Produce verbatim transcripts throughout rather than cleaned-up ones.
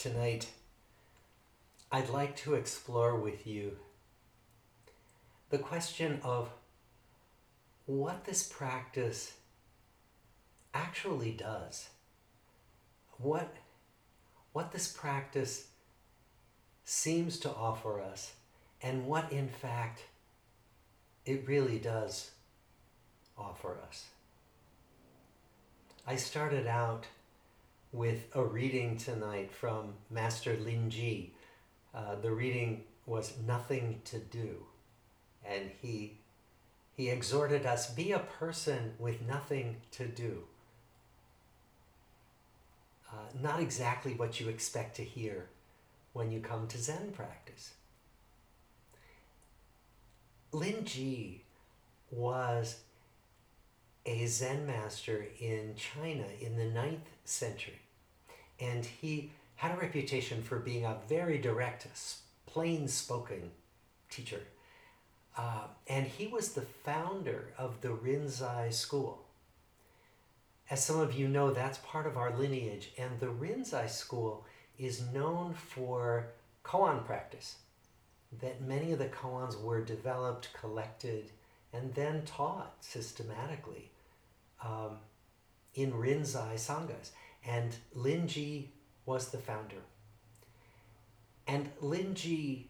Tonight, I'd like to explore with you the question of what this practice actually does. What, what this practice seems to offer us, and what in fact it really does offer us. I started out with a reading tonight from Master Lin Ji. Uh, the reading was Nothing to Do, and he he exhorted us, be a person with nothing to do. Uh, not exactly what you expect to hear when you come to Zen practice. Lin Ji was a Zen master in China in the ninth century. And he had a reputation for being a very direct, plain-spoken teacher. Uh, and he was the founder of the Rinzai school. As some of you know, that's part of our lineage. And the Rinzai school is known for koan practice. That many of the koans were developed, collected, and then taught systematically um, in Rinzai sanghas. And Lin Ji was the founder. And Lin Ji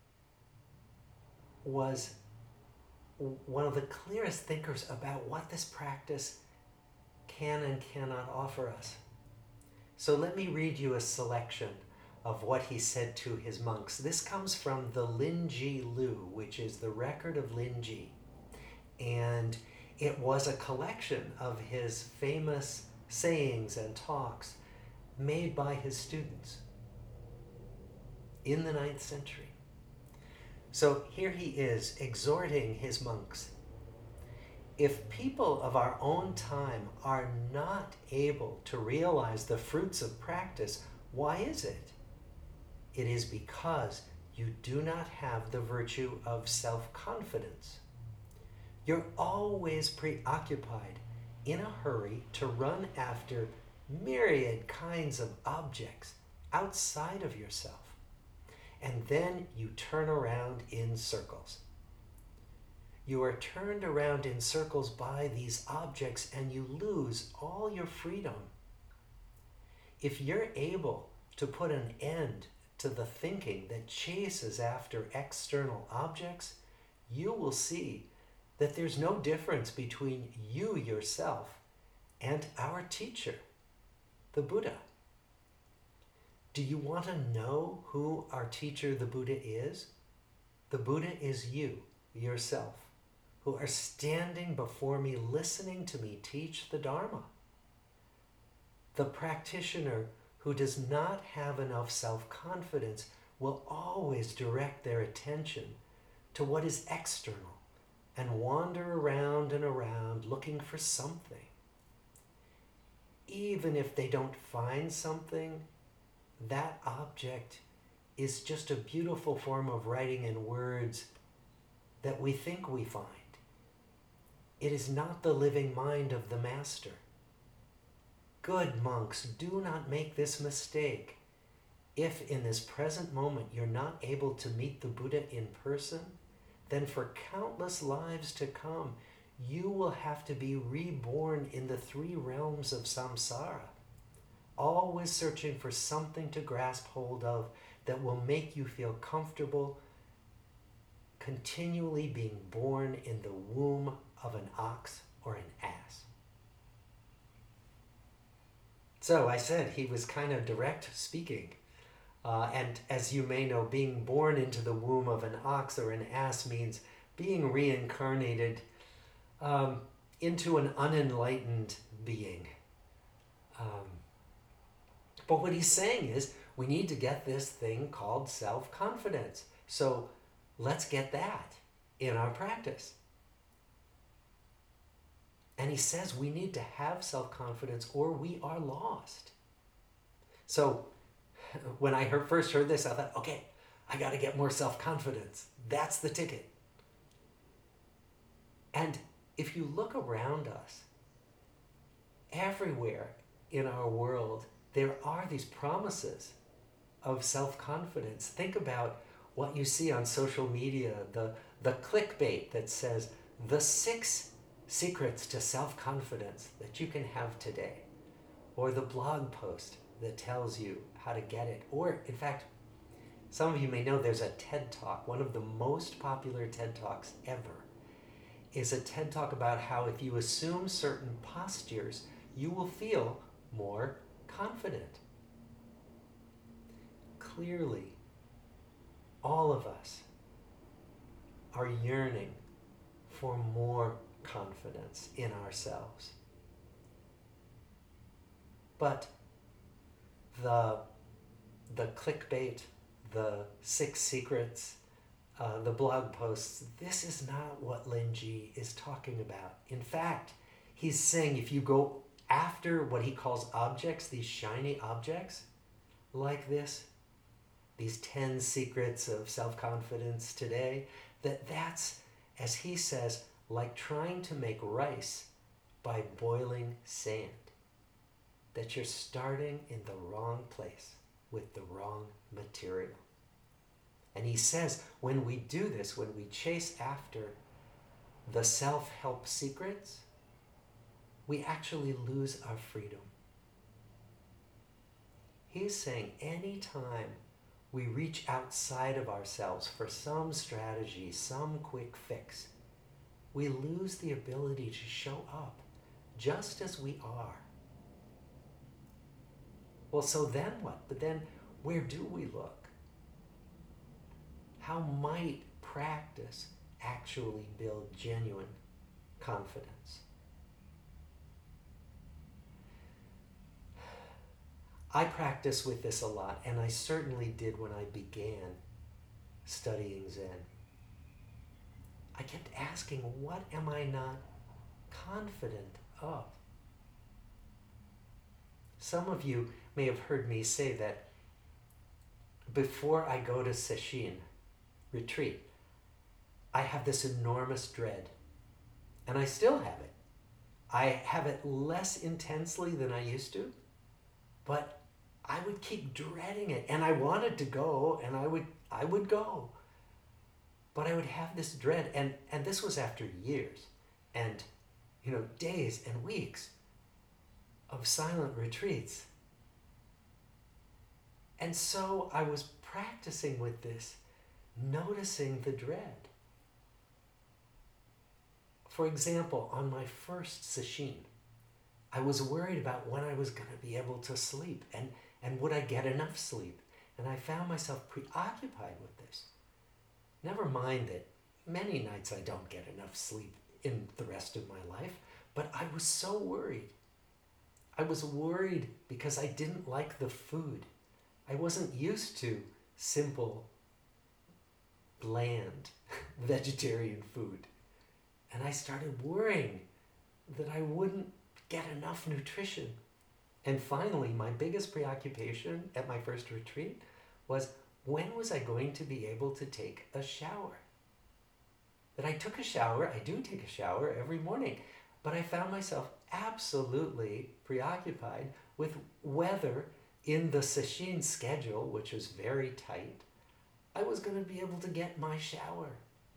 was one of the clearest thinkers about what this practice can and cannot offer us. So let me read you a selection of what he said to his monks. This comes from the Lin Ji Lu, which is the record of Lin Ji. And it was a collection of his famous sayings and talks made by his students in the ninth century. So here he is exhorting his monks. If people of our own time are not able to realize the fruits of practice, why is it? It is because you do not have the virtue of self-confidence. You're always preoccupied, in a hurry to run after myriad kinds of objects outside of yourself. And then you turn around in circles. You are turned around in circles by these objects and you lose all your freedom. If you're able to put an end to the thinking that chases after external objects, you will see that there's no difference between you yourself and our teacher, the Buddha. Do you want to know who our teacher, the Buddha, is? The Buddha is you, yourself, who are standing before me, listening to me teach the Dharma. The practitioner who does not have enough self-confidence will always direct their attention to what is external and wander around and around looking for something. Even if they don't find something, that object is just a beautiful form of writing in words that we think we find. It is not the living mind of the master. Good monks, do not make this mistake. If in this present moment you're not able to meet the Buddha in person, then for countless lives to come, you will have to be reborn in the three realms of samsara, always searching for something to grasp hold of that will make you feel comfortable, continually being born in the womb of an ox or an ass. So I said he was kind of direct speaking. Uh, and as you may know, being born into the womb of an ox or an ass means being reincarnated um, into an unenlightened being. Um, but what he's saying is we need to get this thing called self-confidence. So let's get that in our practice. And he says we need to have self-confidence or we are lost. So when I heard, first heard this, I thought, okay, I got to get more self-confidence. That's the ticket. And if you look around us, everywhere in our world, there are these promises of self-confidence. Think about what you see on social media, the, the clickbait that says the six secrets to self-confidence that you can have today, or the blog post that tells you how to get it. Or, in fact, some of you may know there's a TED Talk. One of the most popular TED Talks ever is a TED Talk about how if you assume certain postures, you will feel more confident. Clearly, all of us are yearning for more confidence in ourselves. But the, the clickbait, the six secrets, uh, the blog posts, this is not what Lin Ji is talking about. In fact, he's saying if you go after what he calls objects, these shiny objects, like this, these ten secrets of self-confidence today, that that's, as he says, like trying to make rice by boiling sand. That you're starting in the wrong place with the wrong material. And he says when we do this, when we chase after the self-help secrets, we actually lose our freedom. He's saying anytime we reach outside of ourselves for some strategy, some quick fix, we lose the ability to show up just as we are. Well, so then what? But then where do we look? How might practice actually build genuine confidence? I practice with this a lot, and I certainly did when I began studying Zen. I kept asking, what am I not confident of? Some of you may have heard me say that before I go to Sesshin, retreat, I have this enormous dread, and I still have it. I have it less intensely than I used to, but I would keep dreading it, and I wanted to go, and I would I would go. But I would have this dread, and, and this was after years, and you know, days and weeks of silent retreats. And so I was practicing with this, noticing the dread. For example, on my first sesshin, I was worried about when I was going to be able to sleep, and, and would I get enough sleep? And I found myself preoccupied with this. Never mind that many nights I don't get enough sleep in the rest of my life, but I was so worried. I was worried because I didn't like the food. I wasn't used to simple, bland vegetarian food. And I started worrying that I wouldn't get enough nutrition. And finally, my biggest preoccupation at my first retreat was, when was I going to be able to take a shower? That I took a shower, I do take a shower every morning, but I found myself absolutely preoccupied with whether in the sesshin schedule, which was very tight, I was going to be able to get my shower.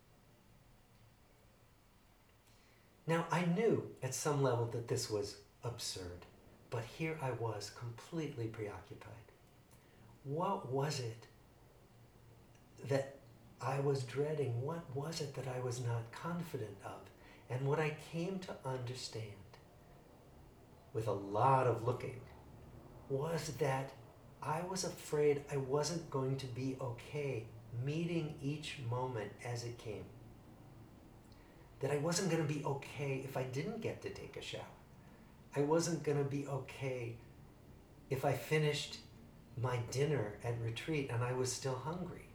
Now, I knew at some level that this was absurd, but here I was completely preoccupied. What was it that I was dreading? What was it that I was not confident of? And what I came to understand with a lot of looking was that I was afraid I wasn't going to be okay meeting each moment as it came. That I wasn't going to be okay if I didn't get to take a shower. I wasn't going to be okay if I finished my dinner at retreat and I was still hungry.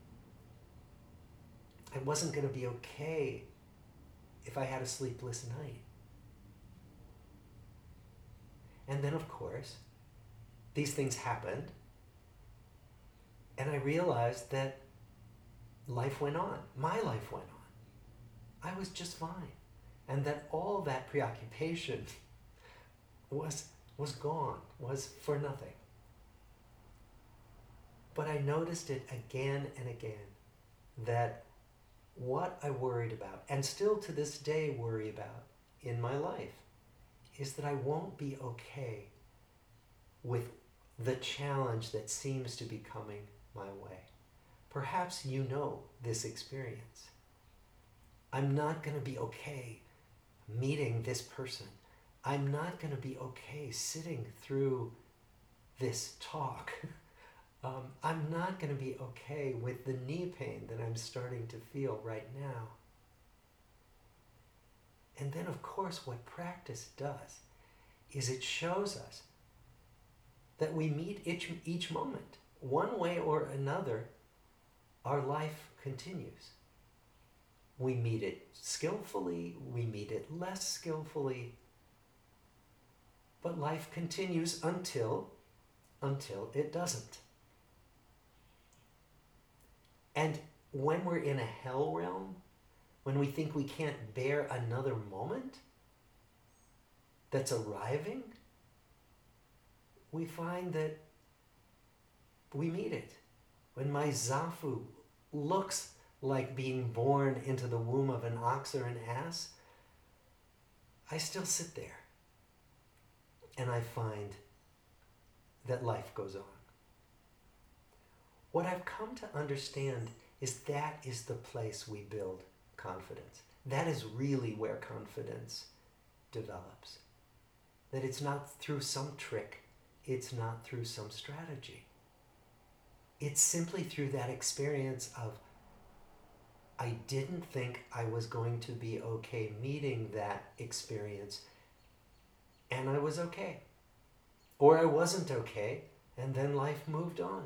I wasn't going to be okay if I had a sleepless night. And then, of course, these things happened, and I realized that life went on. My life went on. I was just fine. And that all that preoccupation was, was gone, was for nothing. But I noticed it again and again, that what I worried about, and still to this day worry about in my life, is that I won't be okay with the challenge that seems to be coming my way. Perhaps you know this experience. I'm not going to be okay meeting this person. I'm not going to be okay sitting through this talk. um, I'm not going to be okay with the knee pain that I'm starting to feel right now. And then, of course, what practice does is it shows us that we meet each, each moment. One way or another, our life continues. We meet it skillfully, we meet it less skillfully, but life continues until, until it doesn't. And when we're in a hell realm, when we think we can't bear another moment that's arriving, we find that we meet it. When my zafu looks like being born into the womb of an ox or an ass, I still sit there and I find that life goes on. What I've come to understand is that is the place we build confidence. That is really where confidence develops. That it's not through some trick, it's not through some strategy. It's simply through that experience of, I didn't think I was going to be okay meeting that experience, and I was okay. Or I wasn't okay, and then life moved on.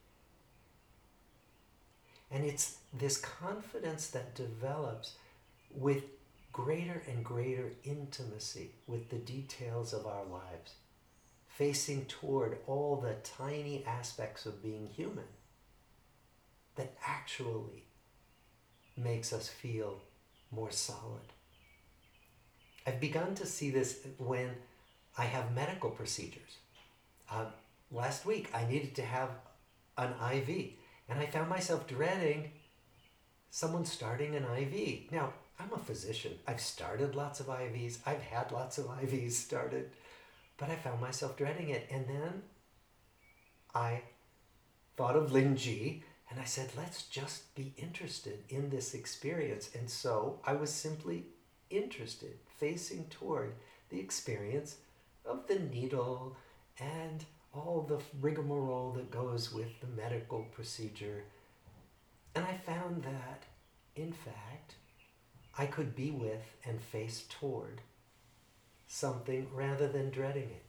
And it's this confidence that develops with greater and greater intimacy with the details of our lives, facing toward all the tiny aspects of being human that actually makes us feel more solid. I've begun to see this when I have medical procedures. Uh, last week I needed to have an I V, and I found myself dreading someone starting an I V. Now, I'm a physician. I've started lots of I Vs. I've had lots of I Vs started, but I found myself dreading it. And then I thought of Lin Ji, and I said, let's just be interested in this experience. And so I was simply interested, facing toward the experience of the needle and all the rigmarole that goes with the medical procedure. And I found that, in fact, I could be with and face toward something rather than dreading it.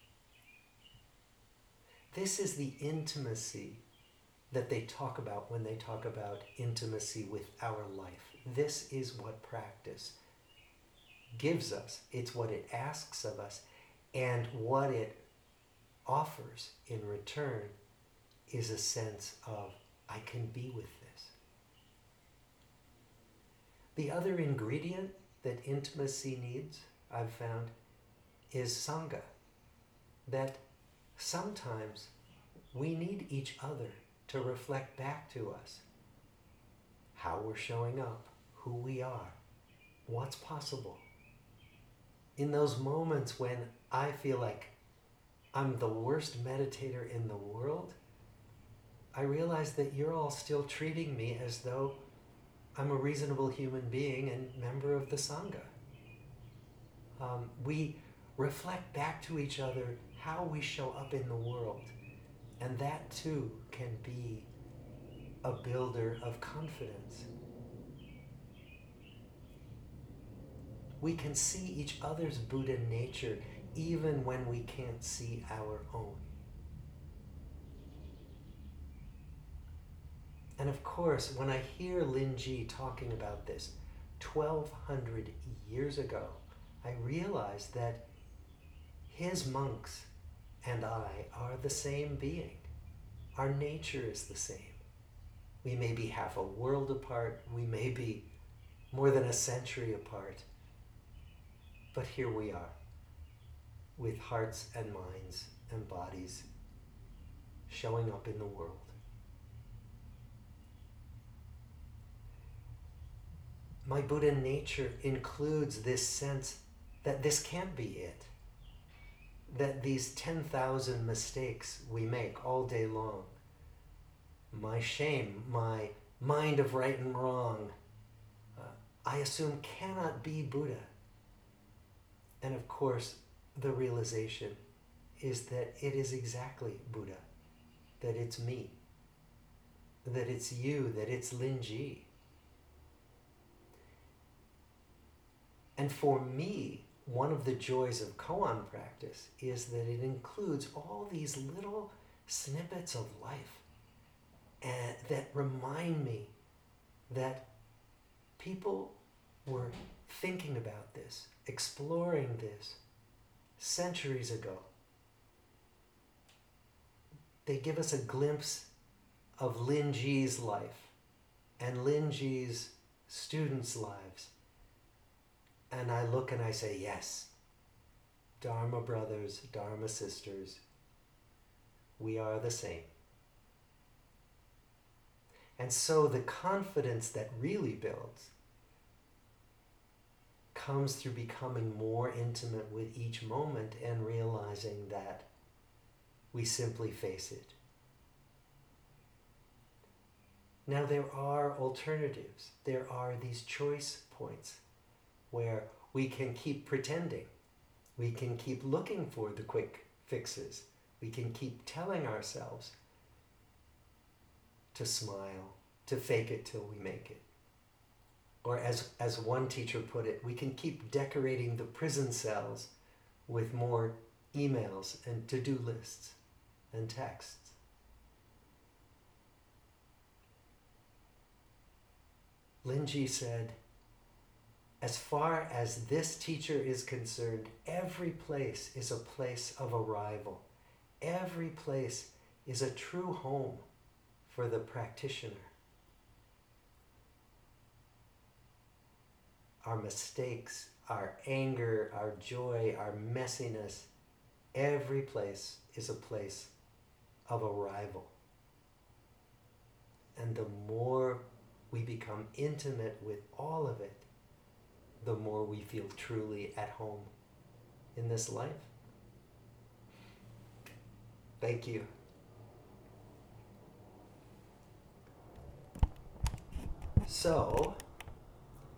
This is the intimacy that they talk about when they talk about intimacy with our life. This is what practice gives us. It's what it asks of us, and what it offers in return is a sense of, I can be with this. The other ingredient that intimacy needs, I've found, is Sangha. That sometimes we need each other to reflect back to us how we're showing up, who we are, what's possible. In those moments when I feel like I'm the worst meditator in the world, I realize that you're all still treating me as though I'm a reasonable human being and member of the Sangha. Um, we reflect back to each other how we show up in the world, and that too can be a builder of confidence. We can see each other's Buddha nature even when we can't see our own. And of course, when I hear Lin Ji talking about this twelve hundred years ago, I realize that his monks and I are the same being. Our nature is the same. We may be half a world apart, we may be more than a century apart, but here we are, with hearts and minds and bodies showing up in the world. my Buddha nature includes this sense that this can't be it. That these ten thousand mistakes we make all day long, my shame, my mind of right and wrong, uh, I assume cannot be Buddha. And of course, the realization is that it is exactly Buddha, that it's me, that it's you, that it's Linji. And for me, one of the joys of koan practice is that it includes all these little snippets of life and that remind me that people were thinking about this, exploring this centuries ago. They give us a glimpse of Linji's life and Linji's students' lives. And I look and I say, yes, Dharma brothers, Dharma sisters, we are the same. And so the confidence that really builds comes through becoming more intimate with each moment and realizing that we simply face it. Now there are alternatives. There are these choice points where we can keep pretending. We can keep looking for the quick fixes. We can keep telling ourselves to smile, to fake it till we make it. Or as, as one teacher put it, we can keep decorating the prison cells with more emails and to-do lists and texts. Linji said, as far as this teacher is concerned, every place is a place of arrival. Every place is a true home for the practitioner. Our mistakes, our anger, our joy, our messiness, every place is a place of arrival. And the more we become intimate with all of it, the more we feel truly at home in this life. Thank you. So,